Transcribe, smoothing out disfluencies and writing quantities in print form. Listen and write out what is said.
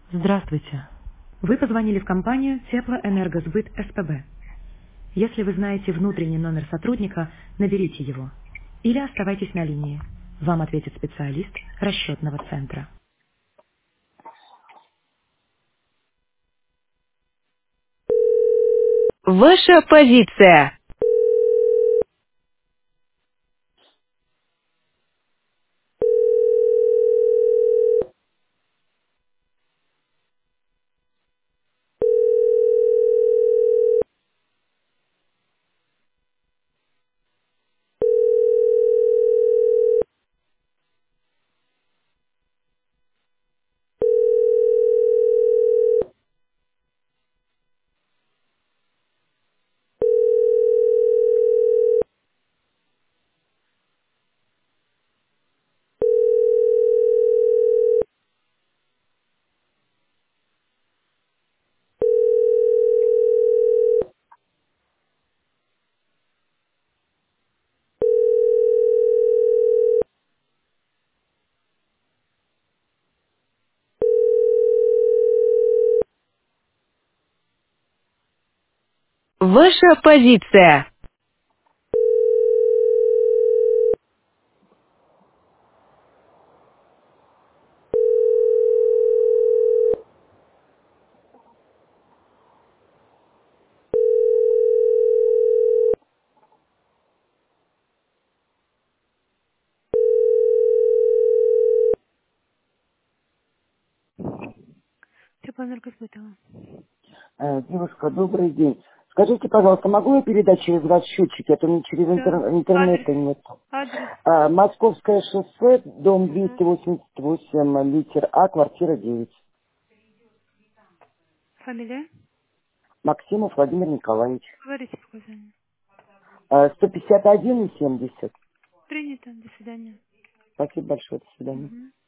Здравствуйте. Вы позвонили в компанию Теплоэнергосбыт СПБ. Если вы знаете внутренний номер сотрудника, наберите его. Или оставайтесь на линии. Вам ответит специалист расчетного центра. Ваша позиция. Ваша позиция. Теплоэнергосбыта. Девушка, добрый день. Скажите, пожалуйста, могу я передать через ваш счетчик? Это не через Да. Адрес. интернета нет. Адрес. Московское шоссе, дом Угу. 288, литер А, квартира 9. Фамилия? Максимов Владимир Николаевич. Говорите показания. 151 и 70. Принято. До свидания. Спасибо большое. До свидания. Угу.